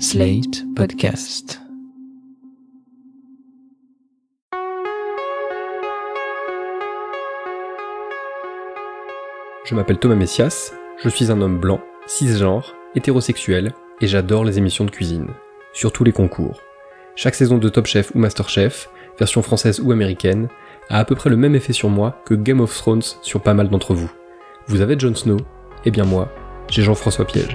Slate Podcast. Je m'appelle Thomas Messias, je suis un homme blanc, cisgenre, hétérosexuel, et j'adore les émissions de cuisine. Surtout les concours. Chaque saison de Top Chef ou Master Chef, version française ou américaine, a à peu près le même effet sur moi que Game of Thrones sur pas mal d'entre vous. Vous avez Jon Snow, et bien moi, j'ai Jean-François Piège.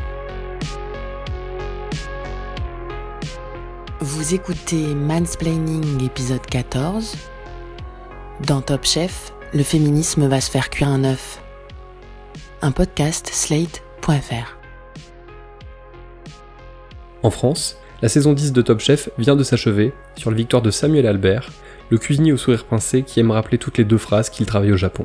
Vous écoutez Mansplaining épisode 14. Dans Top Chef, le féminisme va se faire cuire un œuf. Un podcast slate.fr. En France, la saison 10 de Top Chef vient de s'achever sur la victoire de Samuel Albert, le cuisinier au sourire pincé qui aime rappeler toutes les 2 phrases qu'il travaille au Japon.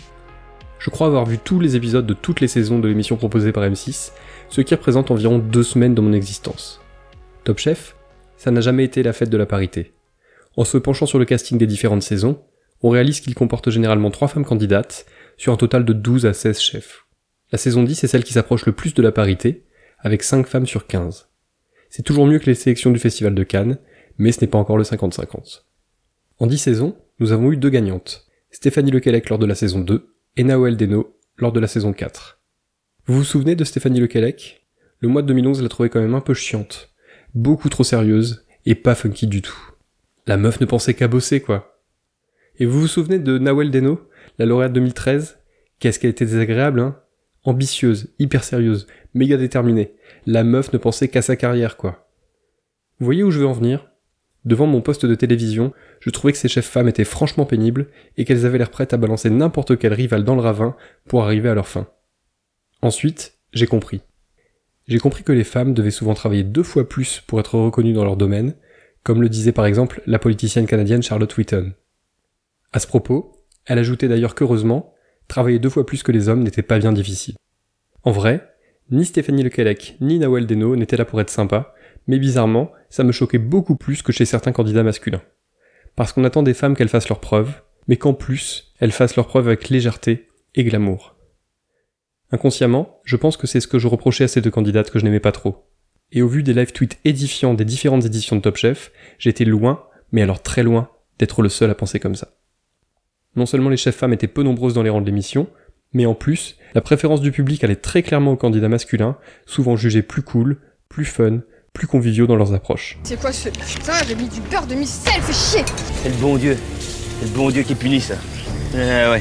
Je crois avoir vu tous les épisodes de toutes les saisons de l'émission proposée par M6, ce qui représente environ 2 semaines de mon existence. Top Chef, ça n'a jamais été la fête de la parité. En se penchant sur le casting des différentes saisons, on réalise qu'il comporte généralement 3 femmes candidates, sur un total de 12 à 16 chefs. La saison 10 est celle qui s'approche le plus de la parité, avec 5 femmes sur 15. C'est toujours mieux que les sélections du Festival de Cannes, mais ce n'est pas encore le 50-50. En 10 saisons, nous avons eu 2 gagnantes, Stéphanie Lequelec lors de la saison 2, et Nawel Deno lors de la saison 4. Vous vous souvenez de Stéphanie Lequelec ? Le mois de 2011 l'a trouvée quand même un peu chiante, beaucoup trop sérieuse, et pas funky du tout. La meuf ne pensait qu'à bosser, quoi. Et vous vous souvenez de Nawel Deno, la lauréate 2013 ? Qu'est-ce qu'elle était désagréable, hein ? Ambitieuse, hyper sérieuse, méga déterminée. La meuf ne pensait qu'à sa carrière, quoi. Vous voyez où je veux en venir ? Devant mon poste de télévision, je trouvais que ces chefs femmes étaient franchement pénibles et qu'elles avaient l'air prêtes à balancer n'importe quel rival dans le ravin pour arriver à leur fin. Ensuite, j'ai compris. J'ai compris que les femmes devaient souvent travailler 2 fois plus pour être reconnues dans leur domaine, comme le disait par exemple la politicienne canadienne Charlotte Wheaton. À ce propos, elle ajoutait d'ailleurs qu'heureusement, travailler 2 fois plus que les hommes n'était pas bien difficile. En vrai, ni Stéphanie Lequelec ni Nawel Deno n'étaient là pour être sympas, mais bizarrement, ça me choquait beaucoup plus que chez certains candidats masculins. Parce qu'on attend des femmes qu'elles fassent leurs preuves, mais qu'en plus, elles fassent leurs preuves avec légèreté et glamour. Inconsciemment, je pense que c'est ce que je reprochais à ces 2 candidates que je n'aimais pas trop. Et au vu des live tweets édifiants des différentes éditions de Top Chef, j'étais loin, mais alors très loin, d'être le seul à penser comme ça. Non seulement les chefs femmes étaient peu nombreuses dans les rangs de l'émission, mais en plus, la préférence du public allait très clairement aux candidats masculins, souvent jugés plus cool, plus fun, plus conviviaux dans leurs approches. C'est quoi ce... Putain, j'ai mis du beurre de micelle, fais chier. C'est le bon Dieu. C'est le bon Dieu qui punit ça. Ouais.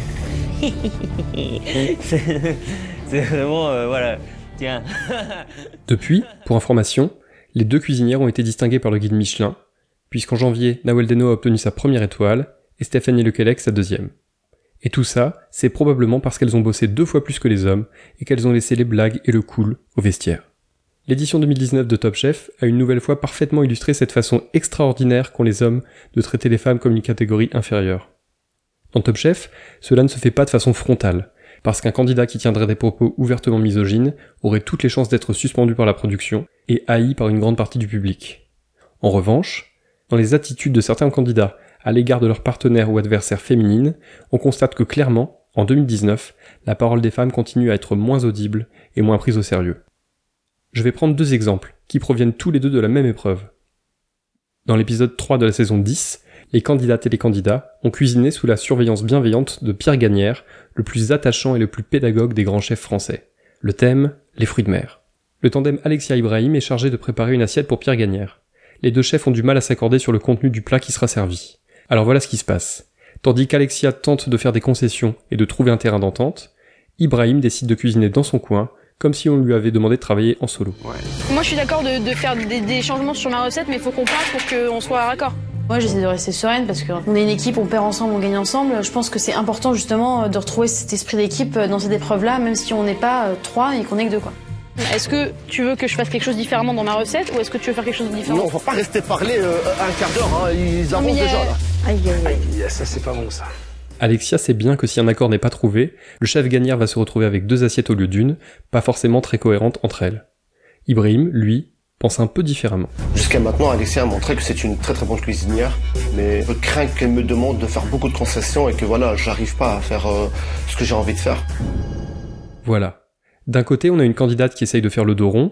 c'est vraiment... voilà. Tiens. Depuis, pour information, les 2 cuisinières ont été distinguées par le guide Michelin, puisqu'en janvier, Nawel Deno a obtenu sa première étoile, et Stéphanie Lequelec sa 2e. Et tout ça, c'est probablement parce qu'elles ont bossé 2 fois plus que les hommes, et qu'elles ont laissé les blagues et le cool au vestiaire. L'édition 2019 de Top Chef a une nouvelle fois parfaitement illustré cette façon extraordinaire qu'ont les hommes de traiter les femmes comme une catégorie inférieure. Dans Top Chef, cela ne se fait pas de façon frontale, parce qu'un candidat qui tiendrait des propos ouvertement misogynes aurait toutes les chances d'être suspendu par la production et haï par une grande partie du public. En revanche, dans les attitudes de certains candidats à l'égard de leurs partenaires ou adversaires féminines, on constate que clairement, en 2019, la parole des femmes continue à être moins audible et moins prise au sérieux. Je vais prendre 2 exemples, qui proviennent tous les 2 de la même épreuve. Dans l'épisode 3 de la saison 10, les candidates et les candidats ont cuisiné sous la surveillance bienveillante de Pierre Gagnère, le plus attachant et le plus pédagogue des grands chefs français. Le thème, les fruits de mer. Le tandem Alexia Ibrahim est chargé de préparer une assiette pour Pierre Gagnère. Les 2 chefs ont du mal à s'accorder sur le contenu du plat qui sera servi. Alors voilà ce qui se passe. Tandis qu'Alexia tente de faire des concessions et de trouver un terrain d'entente, Ibrahim décide de cuisiner dans son coin, comme si on lui avait demandé de travailler en solo. Ouais. Moi je suis d'accord de faire des changements sur ma recette, mais il faut qu'on parle pour qu'on soit raccord. Moi j'essaie de rester sereine parce qu'on est une équipe, on perd ensemble, on gagne ensemble. Je pense que c'est important justement de retrouver cet esprit d'équipe dans cette épreuve-là, même si on n'est pas 3 et qu'on n'est que 2 quoi. Est-ce que tu veux que je fasse quelque chose différemment dans ma recette ou est-ce que tu veux faire quelque chose de différent ? Non, on va pas rester parler un quart d'heure, hein. Ils avancent déjà là. Aïe. Ça c'est pas bon ça. Alexia sait bien que si un accord n'est pas trouvé, le chef Gagnère va se retrouver avec 2 assiettes au lieu d'une, pas forcément très cohérentes entre elles. Ibrahim, lui, pense un peu différemment. Jusqu'à maintenant, Alexia a montré que c'est une très très bonne cuisinière, mais je crains qu'elle me demande de faire beaucoup de concessions et que voilà, j'arrive pas à faire ce que j'ai envie de faire. Voilà. D'un côté, on a une candidate qui essaye de faire le dos rond,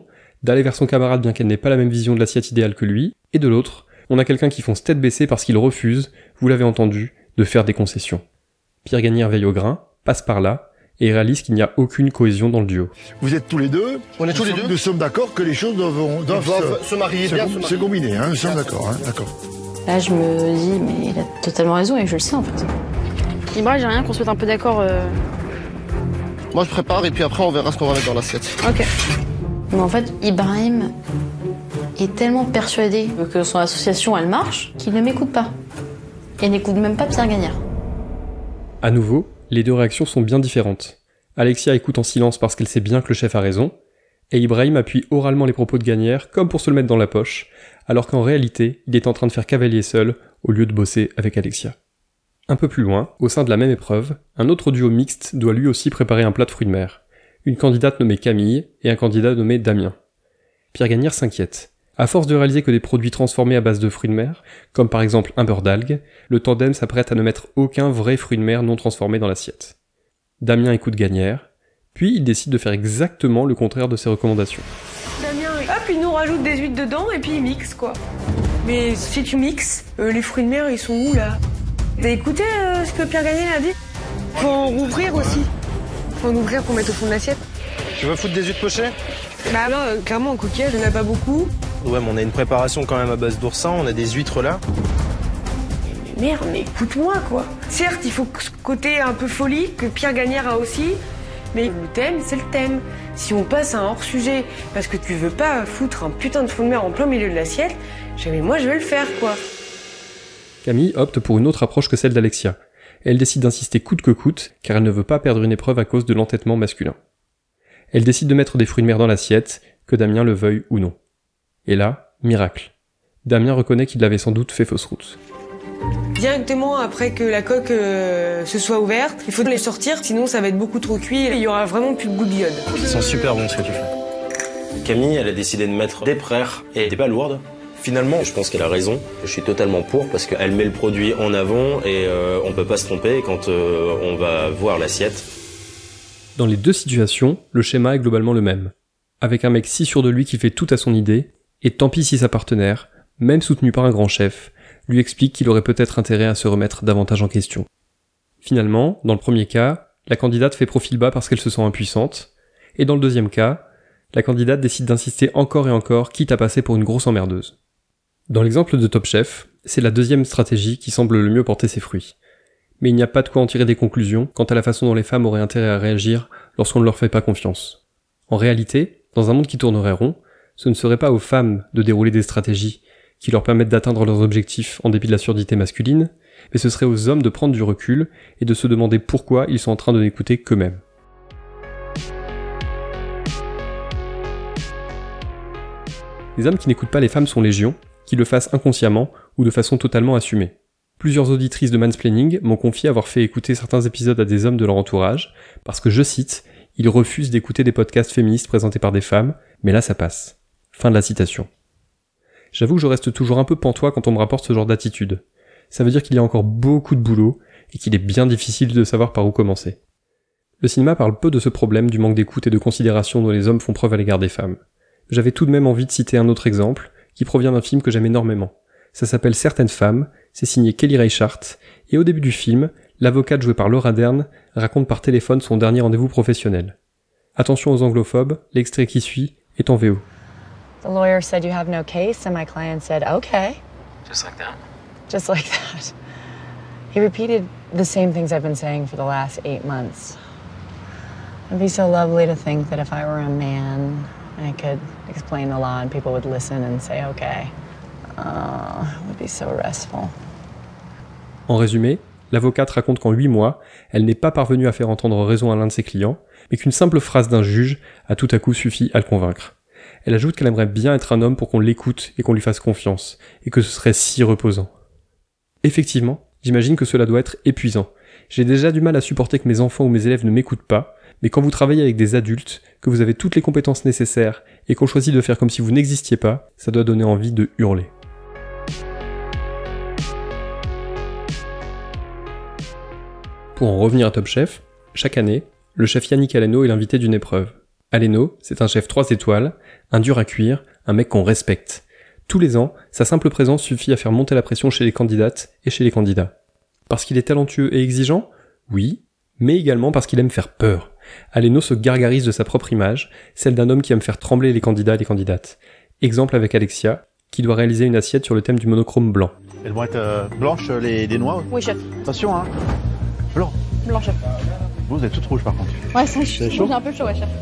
d'aller vers son camarade bien qu'elle n'ait pas la même vision de l'assiette idéale que lui, et de l'autre, on a quelqu'un qui fonce tête baissée parce qu'il refuse, vous l'avez entendu, de faire des concessions. Pierre Gagnère veille au grain, passe par là, et réalise qu'il n'y a aucune cohésion dans le duo. Vous êtes tous les deux. On est tous les deux. Nous sommes d'accord que les choses doivent se marier bien. Se combiner, hein, nous sommes d'accord, hein, d'accord. Là, je me dis, mais il a totalement raison et je le sais en fait. Ibrahim, j'ai rien qu'on se mette un peu d'accord. Moi je prépare et puis après on verra ce qu'on va mettre dans l'assiette. Ok. Mais en fait, Ibrahim est tellement persuadé que son association elle marche qu'il ne m'écoute pas. Et n'écoute même pas Pierre Gagnère. À nouveau, les deux réactions sont bien différentes. Alexia écoute en silence parce qu'elle sait bien que le chef a raison, et Ibrahim appuie oralement les propos de Gagnère comme pour se le mettre dans la poche, alors qu'en réalité, il est en train de faire cavalier seul au lieu de bosser avec Alexia. Un peu plus loin, au sein de la même épreuve, un autre duo mixte doit lui aussi préparer un plat de fruits de mer. Une candidate nommée Camille et un candidat nommé Damien. Pierre Gagnère s'inquiète. À force de réaliser que des produits transformés à base de fruits de mer, comme par exemple un beurre d'algues, le tandem s'apprête à ne mettre aucun vrai fruit de mer non transformé dans l'assiette. Damien écoute Gagnère, puis il décide de faire exactement le contraire de ses recommandations. Damien, hop, il nous rajoute des huîtres dedans et puis il mixe quoi. Mais si tu mixes, les fruits de mer ils sont où là? T'as écouté ce que Pierre Gagnère a dit? Faut en rouvrir aussi. Faut en ouvrir pour mettre au fond de l'assiette. Tu veux foutre des huîtres pochées? Bah non, clairement en coquillage, il n'y en a pas beaucoup. Ouais, mais on a une préparation quand même à base d'oursin, on a des huîtres là. Merde, mais écoute-moi quoi. Certes, il faut ce côté un peu folie que Pierre Gagnère a aussi, mais le thème, c'est le thème. Si on passe à un hors-sujet parce que tu veux pas foutre un putain de fruit de mer en plein milieu de l'assiette, jamais moi je vais le faire quoi. Camille opte pour une autre approche que celle d'Alexia. Elle décide d'insister coûte que coûte, car elle ne veut pas perdre une épreuve à cause de l'entêtement masculin. Elle décide de mettre des fruits de mer dans l'assiette, que Damien le veuille ou non. Et là, miracle. Damien reconnaît qu'il avait sans doute fait fausse route. Directement après que la coque se soit ouverte, il faut les sortir, sinon ça va être beaucoup trop cuit et il y aura vraiment plus de goût d'iode. Ils sont super bons ce que tu fais. Camille, elle a décidé de mettre des prères et des palourdes. Finalement, je pense qu'elle a raison. Je suis totalement pour parce qu'elle met le produit en avant et on peut pas se tromper quand on va voir l'assiette. Dans les deux situations, le schéma est globalement le même. Avec un mec si sûr de lui qui fait tout à son idée, et tant pis si sa partenaire, même soutenu par un grand chef, lui explique qu'il aurait peut-être intérêt à se remettre davantage en question. Finalement, dans le premier cas, la candidate fait profil bas parce qu'elle se sent impuissante, et dans le deuxième cas, la candidate décide d'insister encore et encore, quitte à passer pour une grosse emmerdeuse. Dans l'exemple de Top Chef, c'est la deuxième stratégie qui semble le mieux porter ses fruits. Mais il n'y a pas de quoi en tirer des conclusions quant à la façon dont les femmes auraient intérêt à réagir lorsqu'on ne leur fait pas confiance. En réalité, dans un monde qui tournerait rond, ce ne serait pas aux femmes de dérouler des stratégies qui leur permettent d'atteindre leurs objectifs en dépit de la surdité masculine, mais ce serait aux hommes de prendre du recul et de se demander pourquoi ils sont en train de n'écouter qu'eux-mêmes. Les hommes qui n'écoutent pas les femmes sont légion, qu'ils le fassent inconsciemment ou de façon totalement assumée. Plusieurs auditrices de mansplaining m'ont confié avoir fait écouter certains épisodes à des hommes de leur entourage, parce que, je cite, « ils refusent d'écouter des podcasts féministes présentés par des femmes, mais là ça passe ». Fin de la citation. J'avoue que je reste toujours un peu pantois quand on me rapporte ce genre d'attitude. Ça veut dire qu'il y a encore beaucoup de boulot, et qu'il est bien difficile de savoir par où commencer. Le cinéma parle peu de ce problème du manque d'écoute et de considération dont les hommes font preuve à l'égard des femmes. J'avais tout de même envie de citer un autre exemple, qui provient d'un film que j'aime énormément. Ça s'appelle Certaines femmes, c'est signé Kelly Reichardt, et au début du film, l'avocate jouée par Laura Dern raconte par téléphone son dernier rendez-vous professionnel. Attention aux anglophobes, l'extrait qui suit est en VO. The lawyer said you have no case, and my client said, okay. Just like that? Just like that. He repeated the same things I've been saying for the last 8 months. It'd be so lovely to think that if I were a man, I could explain the law and people would listen and say, okay. It would be so restful. En résumé, l'avocate raconte qu'en 8 mois, elle n'est pas parvenue à faire entendre raison à l'un de ses clients, mais qu'une simple phrase d'un juge a tout à coup suffi à le convaincre. Elle ajoute qu'elle aimerait bien être un homme pour qu'on l'écoute et qu'on lui fasse confiance, et que ce serait si reposant. Effectivement, j'imagine que cela doit être épuisant. J'ai déjà du mal à supporter que mes enfants ou mes élèves ne m'écoutent pas, mais quand vous travaillez avec des adultes, que vous avez toutes les compétences nécessaires, et qu'on choisit de faire comme si vous n'existiez pas, ça doit donner envie de hurler. Pour en revenir à Top Chef, chaque année, le chef Yannick Aleno est l'invité d'une épreuve. Aleno, c'est un chef 3 étoiles, Un dur à cuire, un mec qu'on respecte. Tous les ans, sa simple présence suffit à faire monter la pression chez les candidates et chez les candidats. Parce qu'il est talentueux et exigeant ? Oui, mais également parce qu'il aime faire peur. Aleno se gargarise de sa propre image, celle d'un homme qui aime faire trembler les candidats et les candidates. Exemple avec Alexia, qui doit réaliser une assiette sur le thème du monochrome blanc. Elles vont être blanches, les noix ? Oui, chef. Attention, hein. Blanc. Blanc, chef. Vous êtes toutes rouges par contre. Ouais, c'est chaud. J'ai un peu chaud, ouais, chef.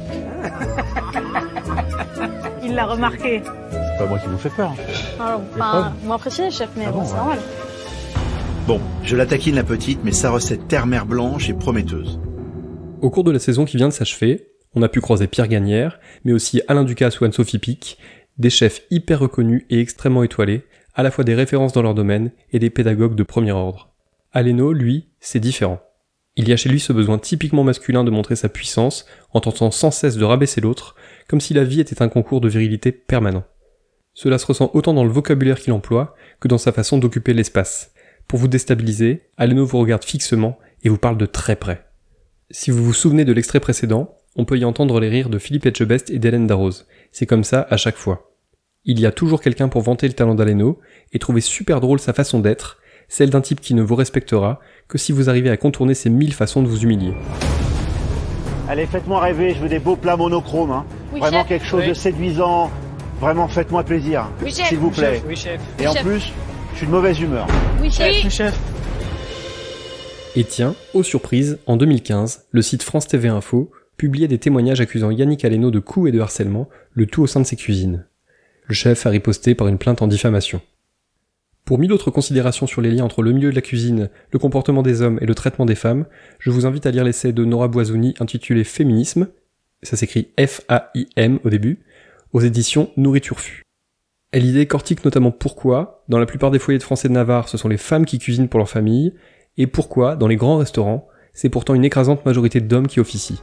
Il l'a remarqué. C'est pas moi qui vous fais peur. Enfin, vous m'impressionnez, chef, mais bon, c'est normal. Bon, je la taquine la petite, mais sa recette terre-mer blanche est prometteuse. Au cours de la saison qui vient de s'achever, on a pu croiser Pierre Gagnère, mais aussi Alain Ducasse ou Anne-Sophie Pic, des chefs hyper reconnus et extrêmement étoilés, à la fois des références dans leur domaine et des pédagogues de premier ordre. Aleno, lui, c'est différent. Il y a chez lui ce besoin typiquement masculin de montrer sa puissance, en tentant sans cesse de rabaisser l'autre, comme si la vie était un concours de virilité permanent. Cela se ressent autant dans le vocabulaire qu'il emploie que dans sa façon d'occuper l'espace. Pour vous déstabiliser, Aleno vous regarde fixement et vous parle de très près. Si vous vous souvenez de l'extrait précédent, on peut y entendre les rires de Philippe Etchebest et d'Hélène Darroze. C'est comme ça à chaque fois. Il y a toujours quelqu'un pour vanter le talent d'Aleno et trouver super drôle sa façon d'être, celle d'un type qui ne vous respectera que si vous arrivez à contourner ces 1000 façons de vous humilier. Allez, faites-moi rêver, je veux des beaux plats monochromes, hein. Oui, vraiment chef. quelque chose de séduisant. Vraiment, faites-moi plaisir, Oui, chef. s'il vous plaît. Oui, chef. Et en plus, je suis de mauvaise humeur. Oui, chef. Chef. Et tiens, aux surprises, en 2015, le site France TV Info publiait des témoignages accusant Yannick Aleno de coups et de harcèlement, le tout au sein de ses cuisines. Le chef a riposté par une plainte en diffamation. Pour 1000 autres considérations sur les liens entre le milieu de la cuisine, le comportement des hommes et le traitement des femmes, je vous invite à lire l'essai de Nora Boisouni intitulé Féminisme, ça s'écrit F-A-I-M au début, aux éditions Nourriture Fut. Elle y décortique notamment pourquoi, dans la plupart des foyers de Français de Navarre, ce sont les femmes qui cuisinent pour leur famille, et pourquoi, dans les grands restaurants, c'est pourtant une écrasante majorité d'hommes qui officient.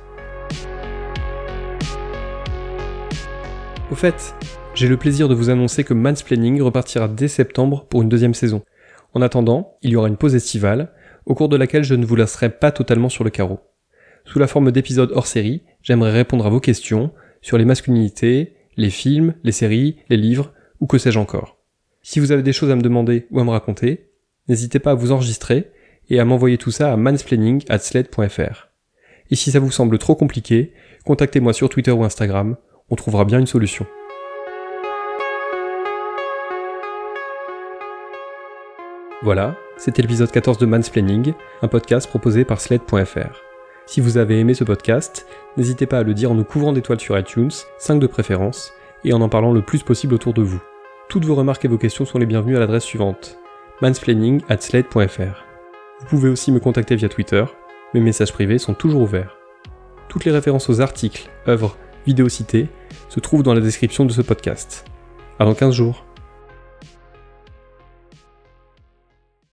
Au fait, j'ai le plaisir de vous annoncer que Mansplaining repartira dès septembre pour une deuxième saison. En attendant, il y aura une pause estivale, au cours de laquelle je ne vous laisserai pas totalement sur le carreau. Sous la forme d'épisodes hors série, j'aimerais répondre à vos questions sur les masculinités, les films, les séries, les livres, ou que sais-je encore. Si vous avez des choses à me demander ou à me raconter, n'hésitez pas à vous enregistrer et à m'envoyer tout ça à mansplaining@slate.fr. Et si ça vous semble trop compliqué, contactez-moi sur Twitter ou Instagram, on trouvera bien une solution. Voilà, c'était l'épisode 14 de Mansplaining, un podcast proposé par Slate.fr. Si vous avez aimé ce podcast, n'hésitez pas à le dire en nous couvrant d'étoiles sur iTunes, 5 de préférence, et en parlant le plus possible autour de vous. Toutes vos remarques et vos questions sont les bienvenues à l'adresse suivante, mansplaining@slate.fr. Vous pouvez aussi me contacter via Twitter, mes messages privés sont toujours ouverts. Toutes les références aux articles, œuvres, vidéos citées se trouvent dans la description de ce podcast. À dans 15 jours.